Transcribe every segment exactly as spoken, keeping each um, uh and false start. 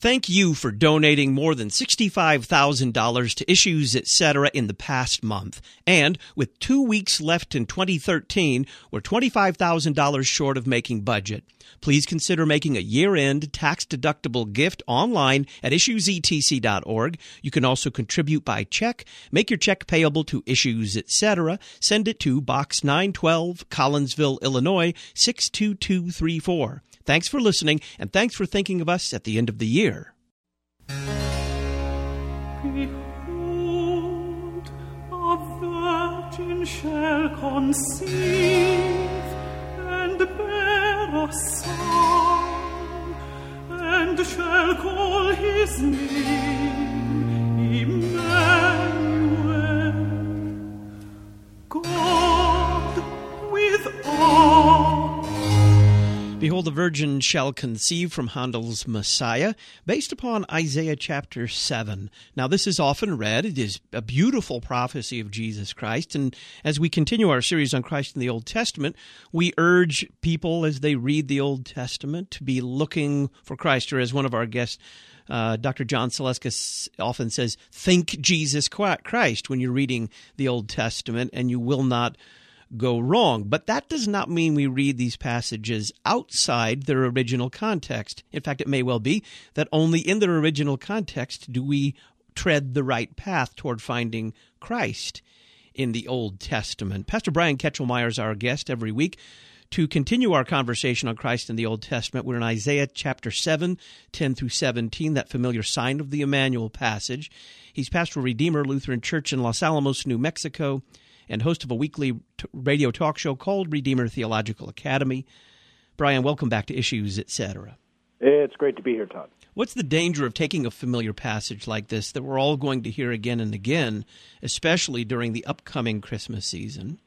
Thank you for donating more than sixty-five thousand dollars to Issues Etc. in the past month. And with two weeks left in twenty thirteen, we're twenty-five thousand dollars short of making budget. Please consider making a year-end tax-deductible gift online at issues e t c dot org. You can also contribute by check. Make your check payable to Issues Etc. Send it to Box nine twelve, Collinsville, Illinois, six two two three four. Thanks for listening, and thanks for thinking of us at the end of the year. Behold, a virgin shall conceive and bear a son, and shall call his name Emmanuel, God with us. Behold, the virgin shall conceive from Handel's Messiah, based upon Isaiah chapter seven. Now, this is often read. It is a beautiful prophecy of Jesus Christ. And as we continue our series on Christ in the Old Testament, we urge people as they read the Old Testament to be looking for Christ. Or as one of our guests, uh, Doctor John Saleska, often says, think Jesus Christ when you're reading the Old Testament, and you will not go wrong. But that does not mean we read these passages outside their original context. In fact, it may well be that only in their original context do we tread the right path toward finding Christ in the Old Testament. Pastor Brian Ketchelmeyer is our guest every week. To continue our conversation on Christ in the Old Testament, we're in Isaiah chapter seven, ten through seventeen, that familiar sign of the Emmanuel passage. He's pastor of Redeemer Lutheran Church in Los Alamos, New Mexico, and host of a weekly t- radio talk show called Redeemer Theological Academy. Brian, welcome back to Issues Etc. It's great to be here, Todd. What's the danger of taking a familiar passage like this that we're all going to hear again and again, especially during the upcoming Christmas season,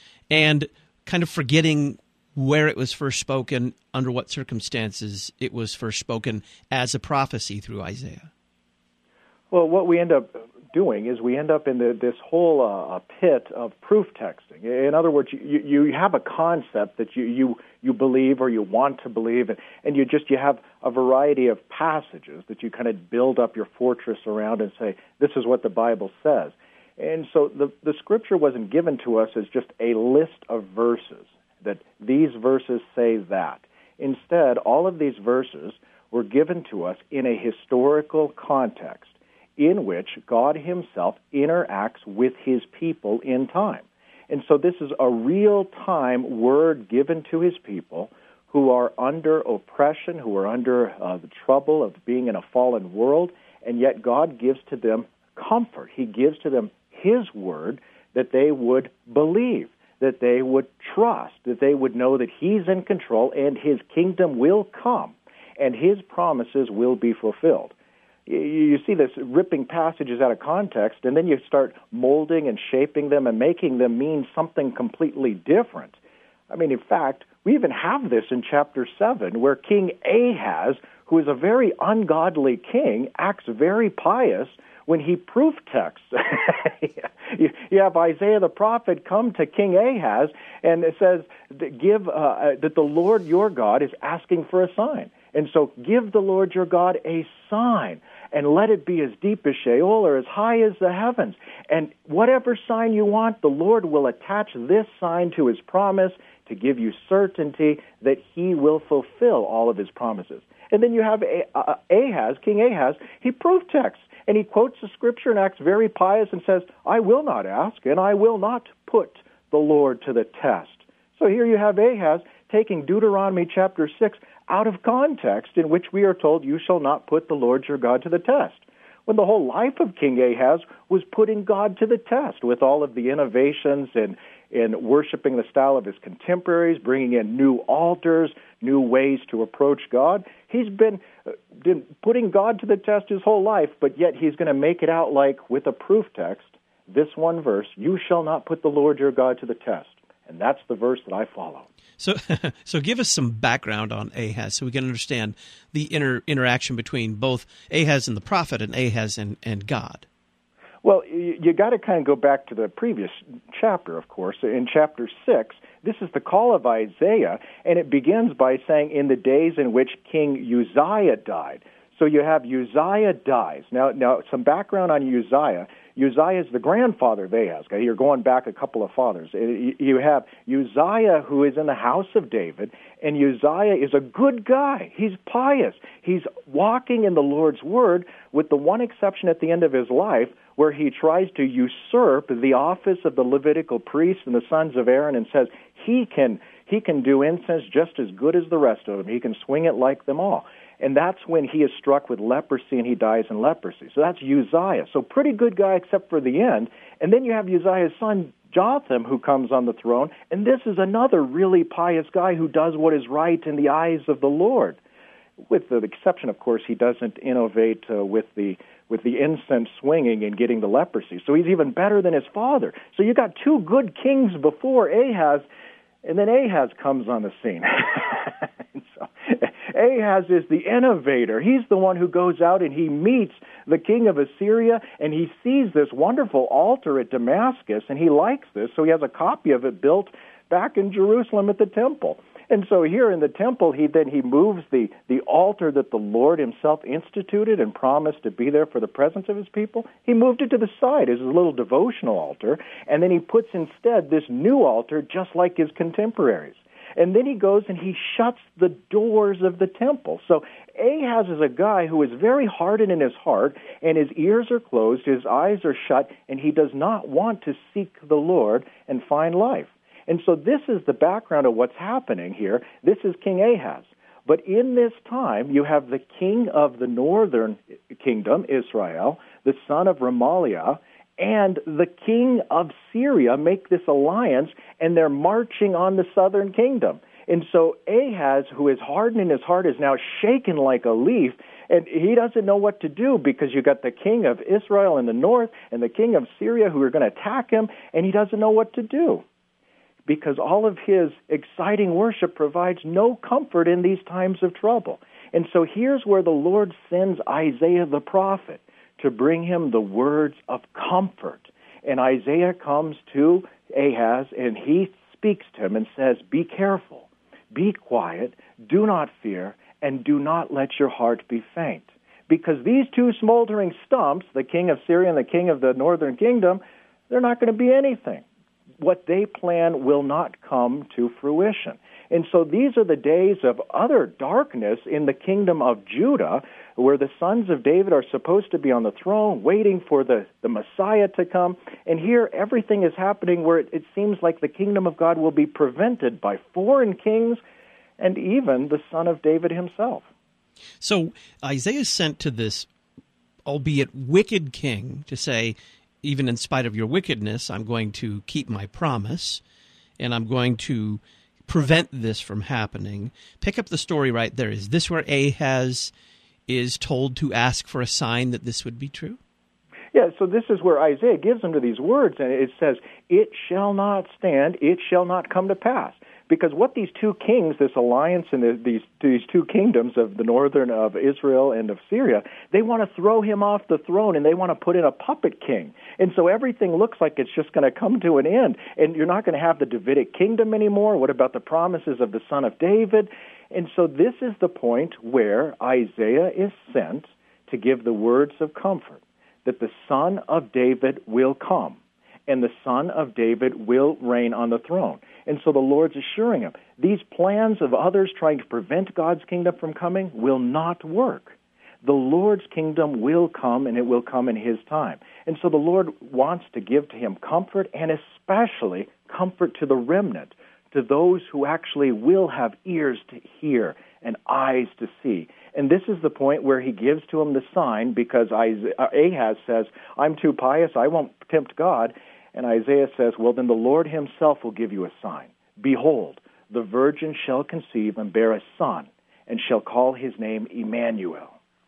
and kind of forgetting where it was first spoken, under what circumstances it was first spoken as a prophecy through Isaiah? Well, what we end up doing is we end up in the, this whole uh, pit of proof texting. In other words, you, you have a concept that you, you, you believe or you want to believe, and, and you just you have a variety of passages that you kind of build up your fortress around and say, this is what the Bible says. And so the, the Scripture wasn't given to us as just a list of verses, that these verses say that. Instead, all of these verses were given to us in a historical context, in which God himself interacts with his people in time. And so this is a real-time word given to his people who are under oppression, who are under uh, the trouble of being in a fallen world, and yet God gives to them comfort. He gives to them his word that they would believe, that they would trust, that they would know that he's in control and his kingdom will come and his promises will be fulfilled. You see this ripping passages out of context, and then you start molding and shaping them and making them mean something completely different. I mean, in fact, we even have this in chapter seven, where King Ahaz, who is a very ungodly king, acts very pious when he proof texts. You have Isaiah the prophet come to King Ahaz, and it says, "Give uh, that the Lord your God is asking for a sign. And so give the Lord your God a sign, and let it be as deep as Sheol or as high as the heavens. And whatever sign you want, the Lord will attach this sign to his promise to give you certainty that he will fulfill all of his promises." And then you have Ahaz, King Ahaz, he proof texts, and he quotes the scripture and acts very pious and says, "I will not ask, and I will not put the Lord to the test." So here you have Ahaz taking Deuteronomy chapter six out of context, in which we are told, you shall not put the Lord your God to the test, when the whole life of King Ahaz was putting God to the test with all of the innovations in, in worshiping the style of his contemporaries, bringing in new altars, new ways to approach God. He's been, uh, been putting God to the test his whole life, but yet he's going to make it out like, with a proof text, this one verse, you shall not put the Lord your God to the test. And that's the verse that I follow. So so give us some background on Ahaz so we can understand the inter, interaction between both Ahaz and the prophet and Ahaz and, and God. Well, you, you got to kind of go back to the previous chapter, of course. In chapter six, this is the call of Isaiah, and it begins by saying, in the days in which King Uzziah died. So you have Uzziah dies. Now, now some background on Uzziah. Uzziah is the grandfather of Ahaz. Okay? You're going back a couple of fathers. You have Uzziah, who is in the house of David, and Uzziah is a good guy. He's pious. He's walking in the Lord's word, with the one exception at the end of his life where he tries to usurp the office of the Levitical priest and the sons of Aaron and says he can he can do incense just as good as the rest of them. He can swing it like them all. And that's when he is struck with leprosy and he dies in leprosy. So that's Uzziah. So pretty good guy except for the end. And then you have Uzziah's son, Jotham, who comes on the throne. And this is another really pious guy who does what is right in the eyes of the Lord. With the exception, of course, he doesn't innovate uh, with the with the incense swinging and getting the leprosy. So he's even better than his father. So you got two good kings before Ahaz, and then Ahaz comes on the scene. so, Ahaz is the innovator. He's the one who goes out and he meets the king of Assyria, and he sees this wonderful altar at Damascus, and he likes this, so he has a copy of it built back in Jerusalem at the temple. And so here in the temple, he then he moves the, the altar that the Lord himself instituted and promised to be there for the presence of his people. He moved it to the side as a little devotional altar, and then he puts instead this new altar just like his contemporaries. And then he goes and he shuts the doors of the temple. So Ahaz is a guy who is very hardened in his heart, and his ears are closed, his eyes are shut, and he does not want to seek the Lord and find life. And so this is the background of what's happening here. This is King Ahaz. But in this time, you have the king of the northern kingdom, Israel, the son of Remaliah, and the king of Syria make this alliance, and they're marching on the southern kingdom. And so Ahaz, who is hardened in his heart, is now shaken like a leaf, and he doesn't know what to do because you got the king of Israel in the north and the king of Syria who are going to attack him, and he doesn't know what to do, because all of his exciting worship provides no comfort in these times of trouble. And so here's where the Lord sends Isaiah the prophet to bring him the words of comfort. And Isaiah comes to Ahaz, and he speaks to him and says, be careful, be quiet, do not fear, and do not let your heart be faint. Because these two smoldering stumps, the king of Syria and the king of the northern kingdom, they're not going to be anything. What they plan will not come to fruition. And so these are the days of utter darkness in the kingdom of Judah, where the sons of David are supposed to be on the throne, waiting for the, the Messiah to come. And here everything is happening where it, it seems like the kingdom of God will be prevented by foreign kings and even the son of David himself. So Isaiah is sent to this, albeit wicked king, to say, even in spite of your wickedness, I'm going to keep my promise, and I'm going to prevent this from happening. Pick up the story right there. Is this where Ahaz is told to ask for a sign that this would be true? Yeah, so this is where Isaiah gives them to these words, and it says, it shall not stand, it shall not come to pass. Because what these two kings, this alliance and the, these these two kingdoms of the northern of Israel and of Syria, they want to throw him off the throne, and they want to put in a puppet king. And so everything looks like it's just going to come to an end, and you're not going to have the Davidic kingdom anymore. What about the promises of the son of David? And so this is the point where Isaiah is sent to give the words of comfort, that the son of David will come, and the son of David will reign on the throne. And so the Lord's assuring him, these plans of others trying to prevent God's kingdom from coming will not work. The Lord's kingdom will come, and it will come in his time. And so the Lord wants to give to him comfort, and especially comfort to the remnant, to those who actually will have ears to hear and eyes to see. And this is the point where he gives to him the sign, because Ahaz says, I'm too pious, I won't tempt God. And Isaiah says, well, then the Lord himself will give you a sign. Behold, the virgin shall conceive and bear a son, and shall call his name Emmanuel.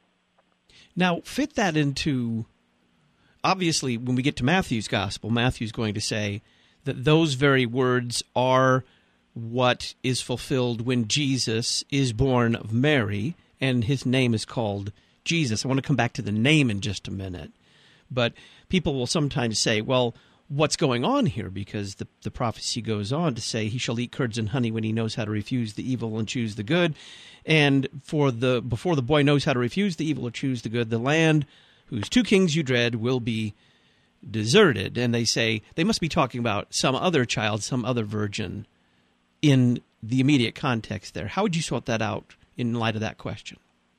Now, fit that into, obviously, when we get to Matthew's gospel, Matthew's going to say that those very words are what is fulfilled when Jesus is born of Mary, and his name is called Jesus. I want to come back to the name in just a minute. But people will sometimes say, well, what's going on here, because the, the prophecy goes on to say he shall eat curds and honey when he knows how to refuse the evil and choose the good. And for the before the boy knows how to refuse the evil or choose the good, the land whose two kings you dread will be deserted. And they say they must be talking about some other child, some other virgin in the immediate context there. How would you sort that out in light of that question?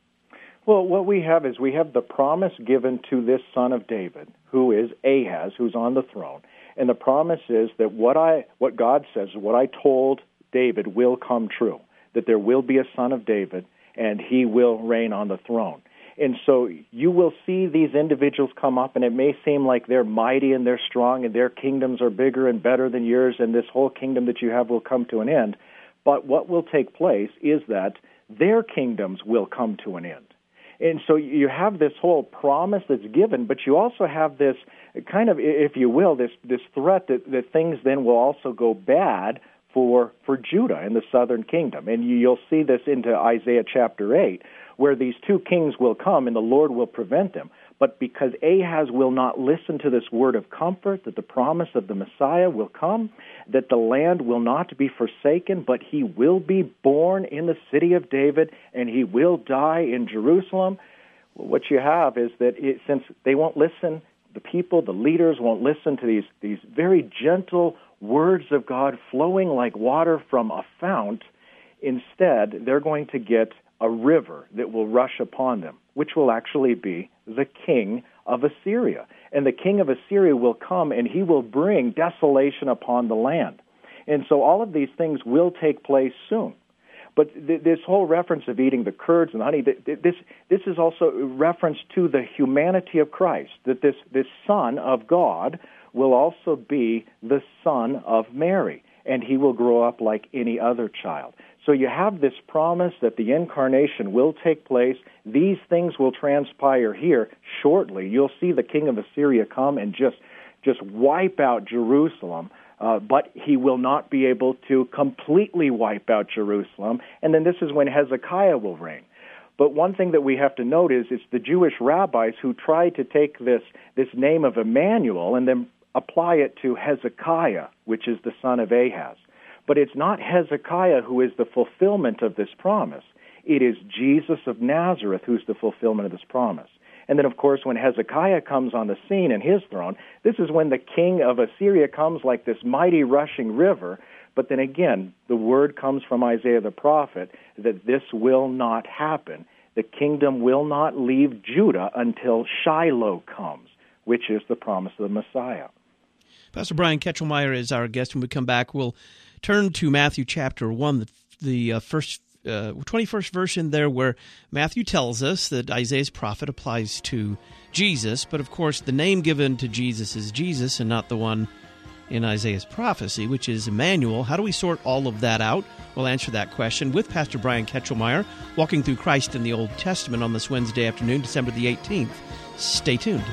Well, what we have is we have the promise given to this son of David, who is Ahaz, who's on the throne. And the promise is that what I, what God says, what I told David will come true, that there will be a son of David, and he will reign on the throne. And so you will see these individuals come up, and it may seem like they're mighty and they're strong and their kingdoms are bigger and better than yours, and this whole kingdom that you have will come to an end. But what will take place is that their kingdoms will come to an end. And so you have this whole promise that's given, but you also have this kind of, if you will, this this threat that, that things then will also go bad for for Judah and the southern kingdom. And you'll see this into Isaiah chapter eight, where these two kings will come and the Lord will prevent them. But because Ahaz will not listen to this word of comfort, that the promise of the Messiah will come, that the land will not be forsaken, but he will be born in the city of David, and he will die in Jerusalem. What you have is that it, since they won't listen, the people, the leaders won't listen to these, these very gentle words of God flowing like water from a fount. Instead, they're going to get a river that will rush upon them, which will actually be the king of Assyria. And the king of Assyria will come, and he will bring desolation upon the land. And so all of these things will take place soon. But th- this whole reference of eating the curds and the honey, th- th- this this is also a reference to the humanity of Christ, that this, this Son of God will also be the son of Mary, and he will grow up like any other child. So you have this promise that the incarnation will take place. These things will transpire here shortly. You'll see the king of Assyria come and just just wipe out Jerusalem, uh, but he will not be able to completely wipe out Jerusalem. And then this is when Hezekiah will reign. But one thing that we have to note is it's the Jewish rabbis who tried to take this, this name of Emmanuel and then apply it to Hezekiah, which is the son of Ahaz. But it's not Hezekiah who is the fulfillment of this promise. It is Jesus of Nazareth who's the fulfillment of this promise. And then, of course, when Hezekiah comes on the scene in his throne, this is when the king of Assyria comes like this mighty rushing river. But then again, the word comes from Isaiah the prophet that this will not happen. The kingdom will not leave Judah until Shiloh comes, which is the promise of the Messiah. Pastor Brian Ketchelmeyer is our guest. When we come back, we'll turn to Matthew chapter one, the, the uh, first uh, twenty-first verse in there, where Matthew tells us that Isaiah's prophet applies to Jesus, but of course the name given to Jesus is Jesus and not the one in Isaiah's prophecy, which is Emmanuel. How do we sort all of that out? We'll answer that question with Pastor Brian Ketchelmeyer, walking through Christ in the Old Testament on this Wednesday afternoon, December the eighteenth. Stay tuned.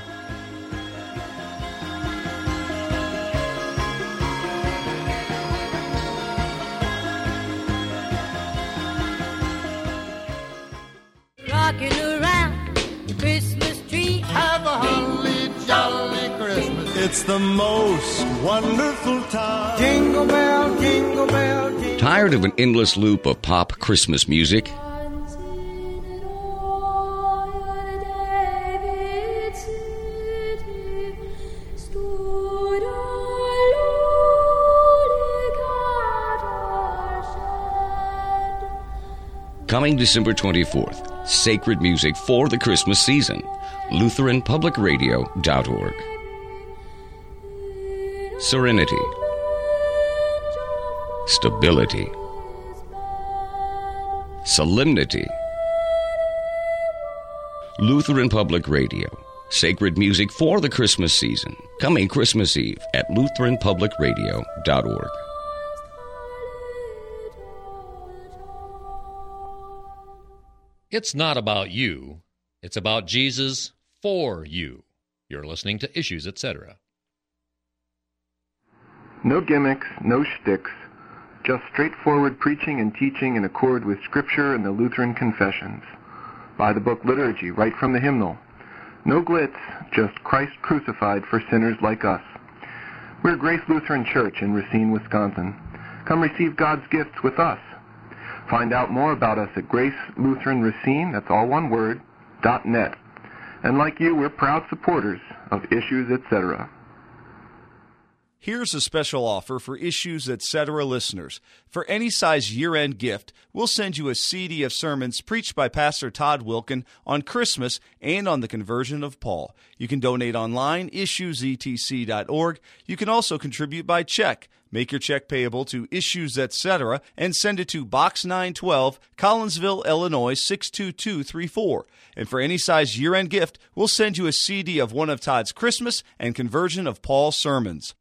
Rocking around the Christmas tree. Have a holly jolly Christmas. It's the most wonderful time. Jingle bell, jingle bell, jingle. Tired of an endless loop of pop Christmas music? Coming December twenty-fourth, sacred music for the Christmas season. Lutheran Public Radio dot org. Serenity. Stability. Solemnity. Lutheran Public Radio. Sacred music for the Christmas season. Coming Christmas Eve at Lutheran Public Radio dot org. It's not about you. It's about Jesus for you. You're listening to Issues, et cetera. No gimmicks, no shticks, just straightforward preaching and teaching in accord with Scripture and the Lutheran confessions. By the book Liturgy, right from the hymnal. No glitz, just Christ crucified for sinners like us. We're Grace Lutheran Church in Racine, Wisconsin. Come receive God's gifts with us. Find out more about us at Grace Lutheran Racine, that's all one word, dot net. And like you, we're proud supporters of Issues, et cetera. Here's a special offer for Issues, et cetera listeners. For any size year-end gift, we'll send you a C D of sermons preached by Pastor Todd Wilken on Christmas and on the conversion of Paul. You can donate online, issues e t c dot org. You can also contribute by check. Make your check payable to Issues, et cetera, and send it to Box nine twelve, Collinsville, Illinois, six two two three four. And for any size year-end gift, we'll send you a C D of one of Todd's Christmas and conversion of Paul sermons.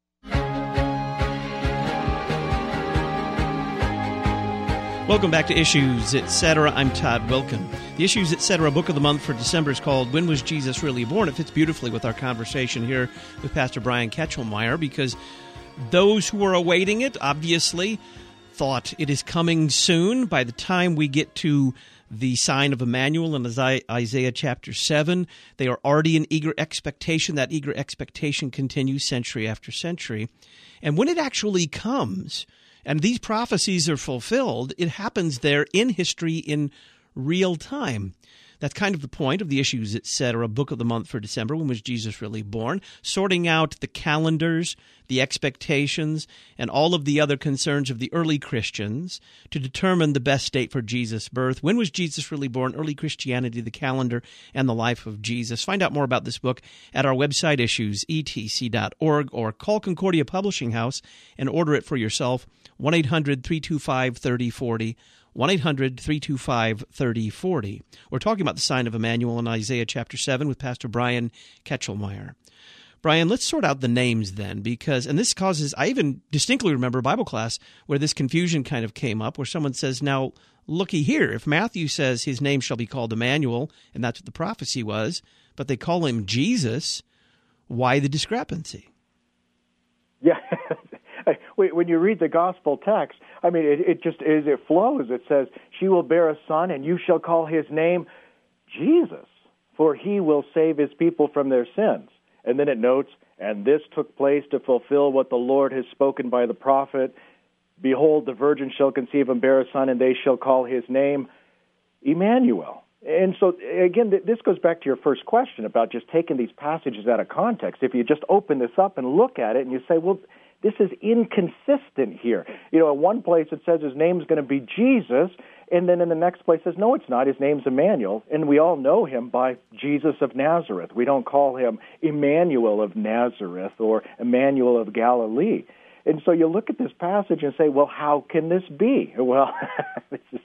Welcome back to Issues, et cetera. I'm Todd Wilken. The Issues, et cetera. book of the month for December is called When Was Jesus Really Born? It fits beautifully with our conversation here with Pastor Brian Ketchelmeyer, because those who are awaiting it obviously thought it is coming soon. By the time we get to the sign of Emmanuel in Isaiah chapter seven, they are already in eager expectation. That eager expectation continues century after century. And when it actually comes, and these prophecies are fulfilled, it happens there in history in real time. That's kind of the point of the Issues, et cetera. book of the month for December. When was Jesus really born? Sorting out the calendars, the expectations, and all of the other concerns of the early Christians to determine the best date for Jesus' birth. When was Jesus really born? Early Christianity, the calendar, and the life of Jesus. Find out more about this book at our website, issues e t c dot org, or call Concordia Publishing House and order it for yourself, one eight hundred three two five three oh four oh. one eight hundred three two five three oh four oh. We're talking about the sign of Emmanuel in Isaiah chapter seven with Pastor Brian Ketchelmeyer. Brian, let's sort out the names then, because, and this causes, I even distinctly remember a Bible class where this confusion kind of came up, where someone says, now, looky here, if Matthew says his name shall be called Emmanuel, and that's what the prophecy was, but they call him Jesus, why the discrepancy? Yeah. When you read the gospel text, I mean, it, it just is, it flows. It says, she will bear a son, and you shall call his name Jesus, for he will save his people from their sins. And then it notes, and this took place to fulfill what the Lord has spoken by the prophet. Behold, the virgin shall conceive and bear a son, and they shall call his name Emmanuel. And so, again, this goes back to your first question about just taking these passages out of context. If you just open this up and look at it and you say, well, this is inconsistent here. You know, at one place it says his name's going to be Jesus, and then in the next place it says, no, it's not. His name's Emmanuel, and we all know him by Jesus of Nazareth. We don't call him Emmanuel of Nazareth or Emmanuel of Galilee. And so you look at this passage and say, well, how can this be? Well, this is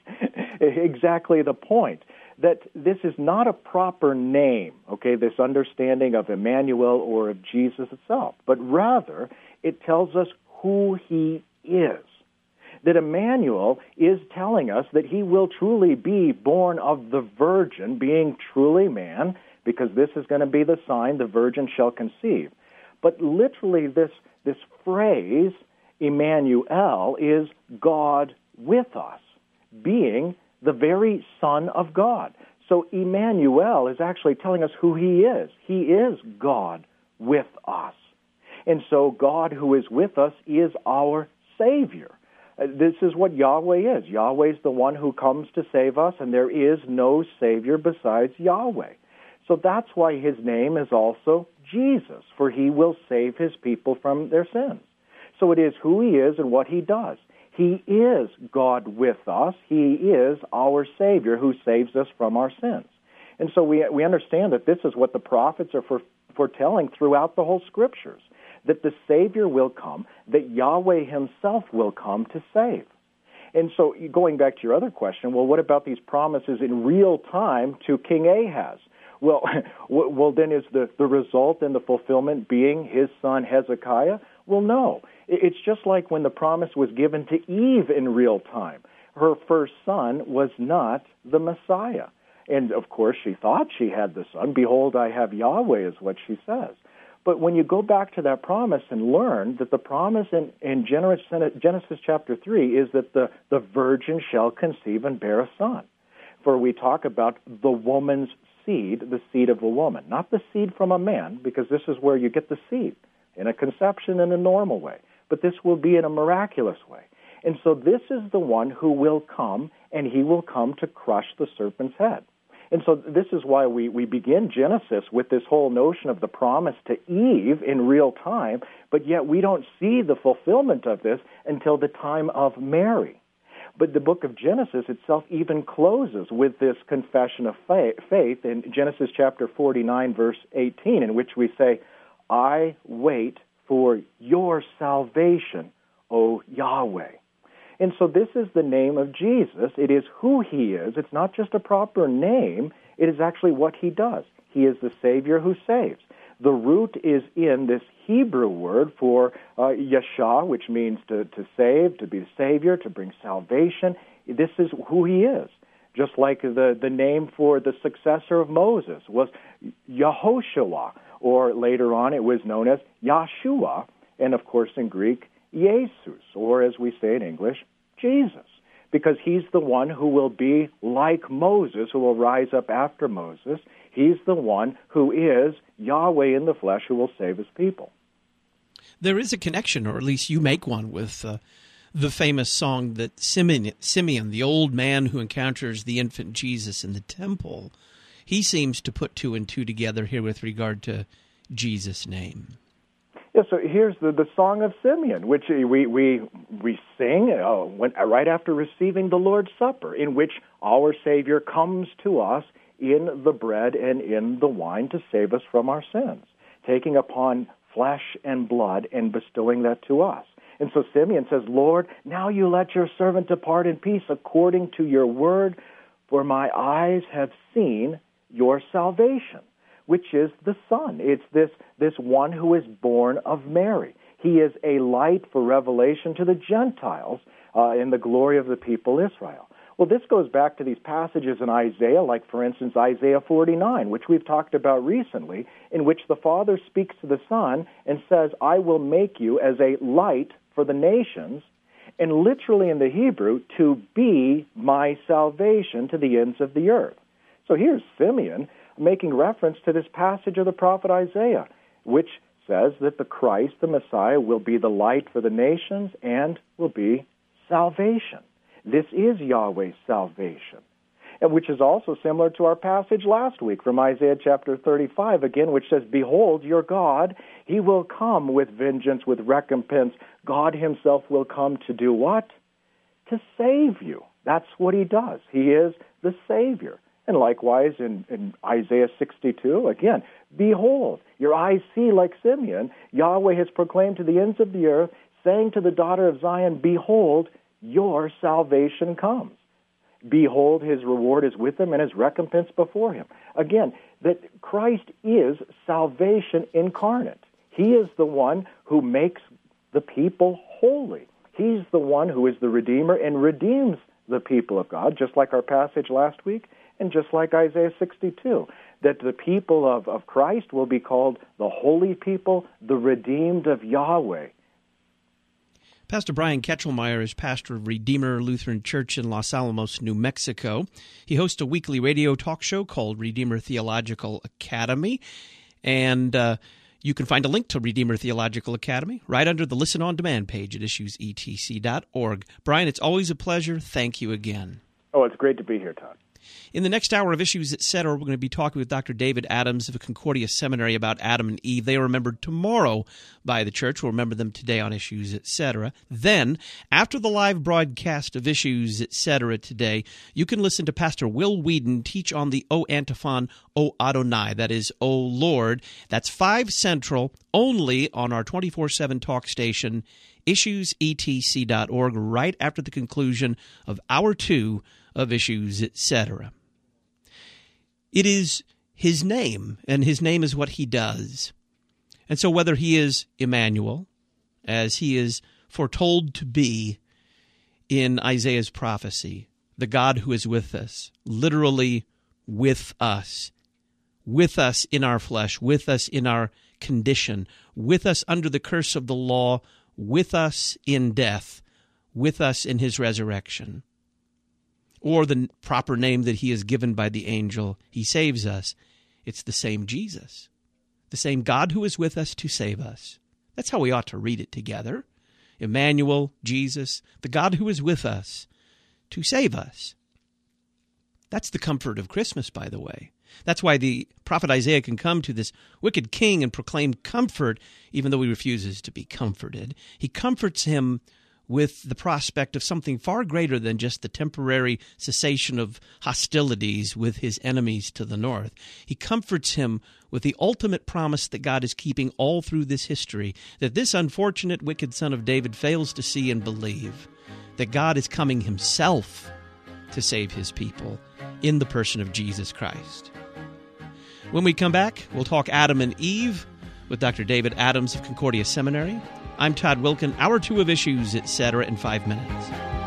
exactly the point, that this is not a proper name, okay, this understanding of Emmanuel or of Jesus itself, but rather it tells us who he is. That Emmanuel is telling us that he will truly be born of the virgin, being truly man, because this is going to be the sign, the virgin shall conceive. But literally this, this phrase, Emmanuel, is God with us, being the very Son of God. So Emmanuel is actually telling us who he is. He is God with us. And so God who is with us is our Savior. This is what Yahweh is. Yahweh is the one who comes to save us, and there is no Savior besides Yahweh. So that's why his name is also Jesus, for he will save his people from their sins. So it is who he is and what he does. He is God with us. He is our Savior who saves us from our sins. And so we we understand that this is what the prophets are for, foretelling throughout the whole Scriptures, that the Savior will come, that Yahweh himself will come to save. And so going back to your other question, well, what about these promises in real time to King Ahaz? Well, well, then is the, the result and the fulfillment being his son Hezekiah? Well, no. It's just like when the promise was given to Eve in real time. Her first son was not the Messiah. And, of course, she thought she had the son. Behold, I have Yahweh is what she says. But when you go back to that promise and learn that the promise in, in Genesis, Genesis chapter three is that the, the virgin shall conceive and bear a son. For we talk about the woman's seed, the seed of a woman, not the seed from a man, because this is where you get the seed. in a conception in a normal way, but this will be in a miraculous way. And so this is the one who will come, and he will come to crush the serpent's head. And so this is why we, we begin Genesis with this whole notion of the promise to Eve in real time, but yet we don't see the fulfillment of this until the time of Mary. But the book of Genesis itself even closes with this confession of faith in Genesis chapter forty-nine, verse eighteen, in which we say, I wait for your salvation, O Yahweh. And so this is the name of Jesus. It is who he is. It's not just a proper name. It is actually what he does. He is the Savior who saves. The root is in this Hebrew word for uh, Yeshua, which means to, to save, to be the Savior, to bring salvation. This is who he is. Just like the, the name for the successor of Moses was Yehoshua, or later on it was known as Yahshua, and of course in Greek, Jesus, or as we say in English, Jesus, because he's the one who will be like Moses, who will rise up after Moses. He's the one who is Yahweh in the flesh who will save his people. There is a connection, or at least you make one, with uh, the famous song that Simeon, Simeon, the old man who encounters the infant Jesus in the temple, he seems to put two and two together here with regard to Jesus' name. Yeah, so here's the, the Song of Simeon, which we we we sing uh, when, right after receiving the Lord's Supper, in which our Savior comes to us in the bread and in the wine to save us from our sins, taking upon flesh and blood and bestowing that to us. And so Simeon says, Lord, now you let your servant depart in peace according to your word, for my eyes have seen your salvation, which is the Son. It's this, this one who is born of Mary. He is a light for revelation to the Gentiles uh, in the glory of the people Israel. Well, this goes back to these passages in Isaiah, like, for instance, Isaiah forty-nine, which we've talked about recently, in which the Father speaks to the Son and says, I will make you as a light for the nations, and literally in the Hebrew, to be my salvation to the ends of the earth. So here's Simeon making reference to this passage of the prophet Isaiah, which says that the Christ, the Messiah, will be the light for the nations and will be salvation. This is Yahweh's salvation, and which is also similar to our passage last week from Isaiah chapter thirty-five, again, which says, Behold, your God, he will come with vengeance, with recompense. God himself will come to do what? To save you. That's what he does. He is the Savior. And likewise in, in Isaiah sixty-two, again, behold, your eyes see like Simeon. Yahweh has proclaimed to the ends of the earth, saying to the daughter of Zion, behold, your salvation comes. Behold, his reward is with him and his recompense before him. Again, that Christ is salvation incarnate. He is the one who makes the people holy. He's the one who is the Redeemer and redeems the people of God, just like our passage last week, and just like Isaiah sixty-two, that the people of, of Christ will be called the holy people, the redeemed of Yahweh. Pastor Brian Ketchelmeyer is pastor of Redeemer Lutheran Church in Los Alamos, New Mexico. He hosts a weekly radio talk show called Redeemer Theological Academy, and uh, you can find a link to Redeemer Theological Academy right under the Listen On Demand page at issues e t c dot org. Brian, it's always a pleasure. Thank you again. Oh, it's great to be here, Todd. In the next hour of Issues, et cetera, we're going to be talking with Doctor David Adams of Concordia Seminary about Adam and Eve. They are remembered tomorrow by the church. We'll remember them today on Issues, et cetera. Then, after the live broadcast of Issues, et cetera today, you can listen to Pastor Will Whedon teach on the O Antiphon, O Adonai, that is, O Lord. That's five Central, only on our twenty-four seven talk station, issues e t c dot org, right after the conclusion of Hour two of Issues, et cetera. It is his name, and his name is what he does. And so whether he is Emmanuel, as he is foretold to be in Isaiah's prophecy, the God who is with us, literally with us, with us in our flesh, with us in our condition, with us under the curse of the law, with us in death, with us in his resurrection, or the proper name that he is given by the angel, he saves us. It's the same Jesus, the same God who is with us to save us, That's how we ought to read it together. Emmanuel, Jesus, the God who is with us to save us. That's the comfort of Christmas, by the way. That's why the prophet Isaiah can come to this wicked king and proclaim comfort, even though he refuses to be comforted. He comforts him with the prospect of something far greater than just the temporary cessation of hostilities with his enemies to the north. He comforts him with the ultimate promise that God is keeping all through this history, that this unfortunate wicked son of David fails to see and believe, that God is coming himself to save his people in the person of Jesus Christ. When we come back, we'll talk Adam and Eve with Doctor David Adams of Concordia Seminary. I'm Todd Wilken, Hour two of Issues, et cetera, in five minutes.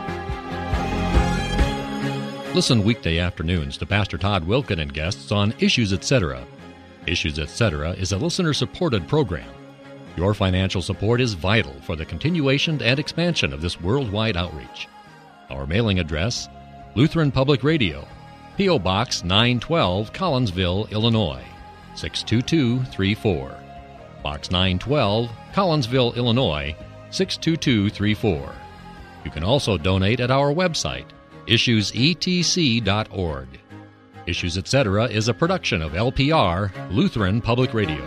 Listen weekday afternoons to Pastor Todd Wilken and guests on Issues, et cetera. Issues, et cetera is a listener-supported program. Your financial support is vital for the continuation and expansion of this worldwide outreach. Our mailing address, Lutheran Public Radio, P O. Box nine twelve, Collinsville, Illinois, six two two three four. Box nine twelve, Collinsville, Illinois, six two two three four. You can also donate at our website, issues e t c dot org. Issues, et cetera is a production of L P R, Lutheran Public Radio.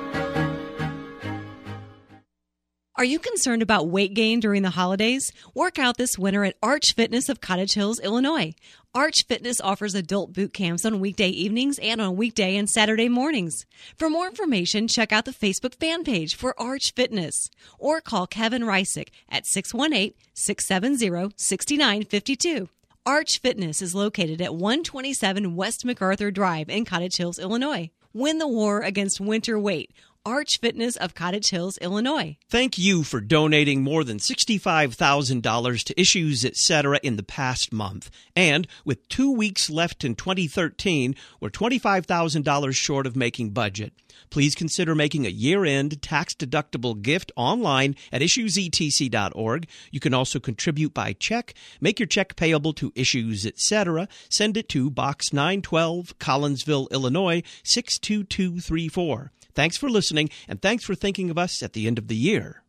Are you concerned about weight gain during the holidays? Work out this winter at Arch Fitness of Cottage Hills, Illinois. Arch Fitness offers adult boot camps on weekday evenings and on weekday and Saturday mornings. For more information, check out the Facebook fan page for Arch Fitness or call Kevin Reisick at six one eight, six seven zero, six nine five two. Arch Fitness is located at one twenty-seven West MacArthur Drive in Cottage Hills, Illinois. Win the war against winter weight. Arch Fitness of Cottage Hills, Illinois. Thank you for donating more than sixty-five thousand dollars to Issues, et cetera in the past month. And with two weeks left in twenty thirteen, we're twenty-five thousand dollars short of making budget. Please consider making a year-end tax-deductible gift online at issues e t c dot org. You can also contribute by check. Make your check payable to Issues, et cetera. Send it to Box nine twelve, Collinsville, Illinois, six two two three four. Thanks for listening, and thanks for thinking of us at the end of the year.